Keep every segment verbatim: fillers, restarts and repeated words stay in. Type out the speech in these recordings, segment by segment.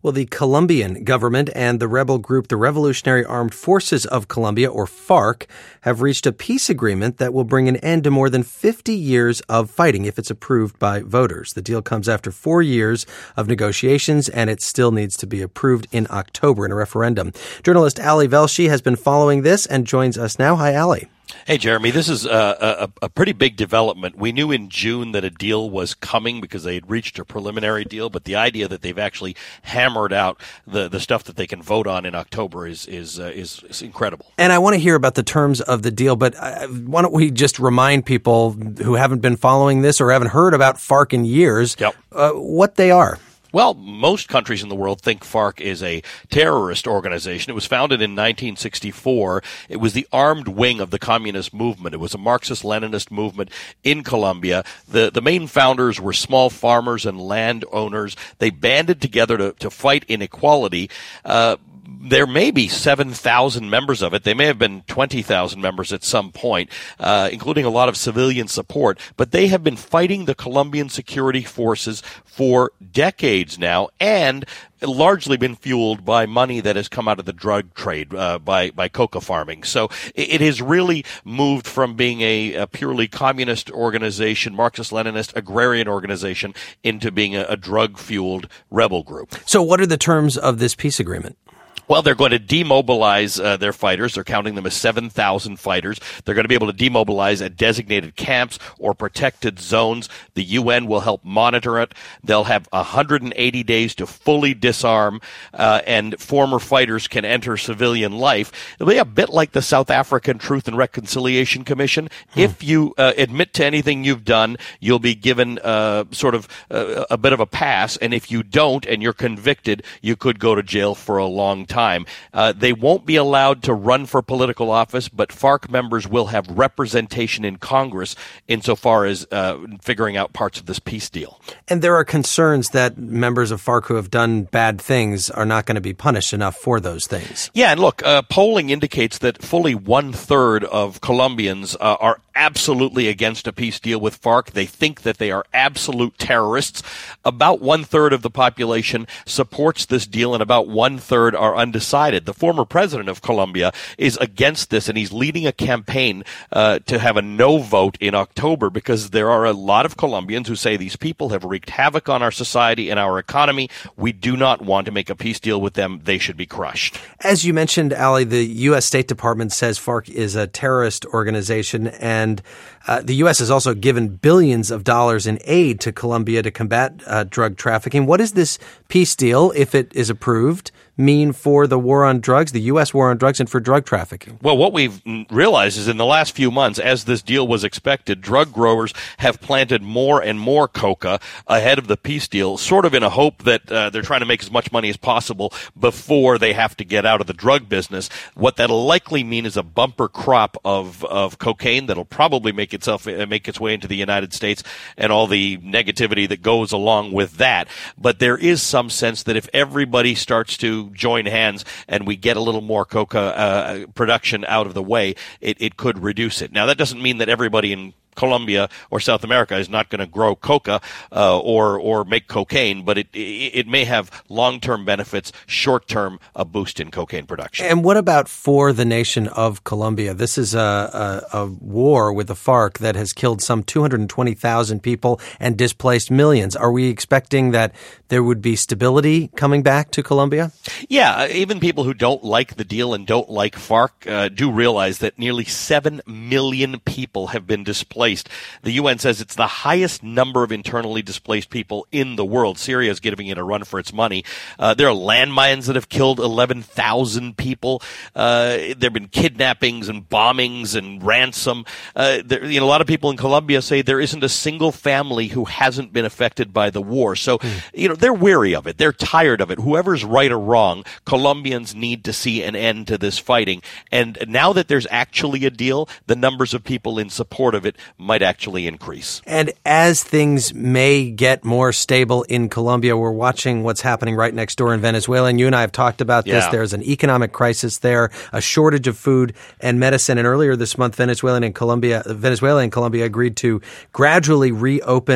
Well, the Colombian government and the rebel group, the Revolutionary Armed Forces of Colombia, or FARC, have reached a peace agreement that will bring an end to more than fifty years of fighting if it's approved by voters. The deal comes after four years of negotiations, and it still needs to be approved in October in a referendum. Journalist Ali Velshi has been following this and joins us now. Hi, Ali. Hey, Jeremy, this is a, a, a pretty big development. We knew in June that a deal was coming because they had reached a preliminary deal, but the idea that they've actually hammered out the, the stuff that they can vote on in October is is, uh, is is incredible. And I want to hear about the terms of the deal, but uh, why don't we just remind people who haven't been following this or haven't heard about FARC in years yep. uh, what they are? Well, most countries in the world think FARC is a terrorist organization. It was founded in nineteen sixty-four. It was the armed wing of the communist movement. It was a Marxist-Leninist movement in Colombia. The the main founders were small farmers and landowners. They banded together to, to fight inequality. Uh, There may be seven thousand members of it. They may have been twenty thousand members at some point, uh, including a lot of civilian support. But they have been fighting the Colombian security forces for decades now, and largely been fueled by money that has come out of the drug trade, uh, by, by coca farming. So it, it has really moved from being a, a purely communist organization, Marxist-Leninist agrarian organization, into being a, a drug-fueled rebel group. So what are the terms of this peace agreement? Well, they're going to demobilize uh, their fighters. They're counting them as seven thousand fighters. They're going to be able to demobilize at designated camps or protected zones. The U N will help monitor it. They'll have one hundred eighty days to fully disarm, uh, and former fighters can enter civilian life. It'll be a bit like the South African Truth and Reconciliation Commission. Hmm. If you uh, admit to anything you've done, you'll be given uh, sort of uh, a bit of a pass, and if you don't and you're convicted, you could go to jail for a long time. Time. Uh, they won't be allowed to run for political office, but FARC members will have representation in Congress insofar as uh, figuring out parts of this peace deal. And there are concerns that members of FARC who have done bad things are not going to be punished enough for those things. Yeah, and look, uh, polling indicates that fully one-third of Colombians uh, are absolutely against a peace deal with FARC. They think that they are absolute terrorists. About one-third of the population supports this deal, and about one-third are undecided. The former president of Colombia is against this, and he's leading a campaign uh, to have a no vote in October because there are a lot of Colombians who say these people have wreaked havoc on our society and our economy. We do not want to make a peace deal with them. They should be crushed. As you mentioned, Ali, the U S State Department says FARC is a terrorist organization, and uh, the U S has also given billions of dollars in aid to Colombia to combat uh, drug trafficking. What is this peace deal, if it is approved, mean for the war on drugs, the U S war on drugs, and for drug trafficking? Well, what we've realized is in the last few months, as this deal was expected, drug growers have planted more and more coca ahead of the peace deal, sort of in a hope that uh, they're trying to make as much money as possible before they have to get out of the drug business. What that'll likely mean is a bumper crop of, of cocaine that'll probably make itself make its way into the United States and all the negativity that goes along with that. But there is some sense that if everybody starts to join hands and we get a little more coca uh, production out of the way, it, it could reduce it. Now, that doesn't mean that everybody in Colombia or South America is not going to grow coca uh, or or make cocaine, but it it may have long-term benefits, short-term a boost in cocaine production. And what about for the nation of Colombia? This is a, a, a war with the FARC that has killed some two hundred twenty thousand people and displaced millions. Are we expecting that there would be stability coming back to Colombia? Yeah, even people who don't like the deal and don't like FARC uh, do realize that nearly seven million people have been displaced. The U N says it's the highest number of internally displaced people in the world. Syria is giving it a run for its money. Uh, there are landmines that have killed eleven thousand people. Uh, there have been kidnappings and bombings and ransom. Uh, there, you know, a lot of people in Colombia say there isn't a single family who hasn't been affected by the war. So, mm. you know, they're weary of it. They're tired of it. Whoever's right or wrong, Colombians need to see an end to this fighting. And now that there's actually a deal, the numbers of people in support of it might actually increase. And as things may get more stable in Colombia, we're watching what's happening right next door in Venezuela. And you and I have talked about this. Yeah. There's an economic crisis there, a shortage of food and medicine. And earlier this month, Venezuela and Colombia, Venezuela and Colombia agreed to gradually reopen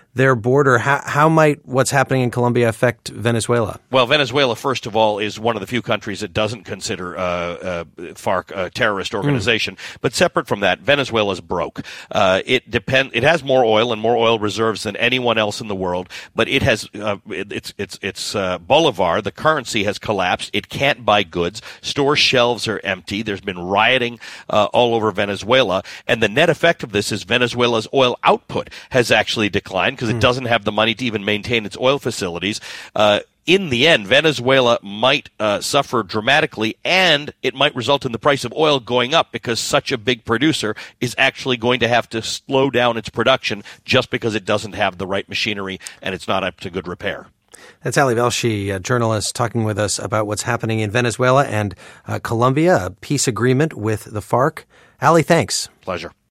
their border. How, how might what's happening in Colombia affect Venezuela? Well, Venezuela, first of all, is one of the few countries that doesn't consider uh, uh, FARC a terrorist organization. Mm. But separate from that, Venezuela's broke. Uh, it depend. It has more oil and more oil reserves than anyone else in the world, but it has uh, it, it's it's it's uh, bolivar. The currency has collapsed. It can't buy goods. Store shelves are empty. There's been rioting uh, all over Venezuela, and the net effect of this is Venezuela's oil output has actually declined because mm. it doesn't have the money to even maintain its oil facilities. Uh, In the end, Venezuela might uh, suffer dramatically, and it might result in the price of oil going up because such a big producer is actually going to have to slow down its production just because it doesn't have the right machinery and it's not up to good repair. That's Ali Velshi, a journalist, talking with us about what's happening in Venezuela and uh, Colombia, a peace agreement with the FARC. Ali, thanks. Pleasure.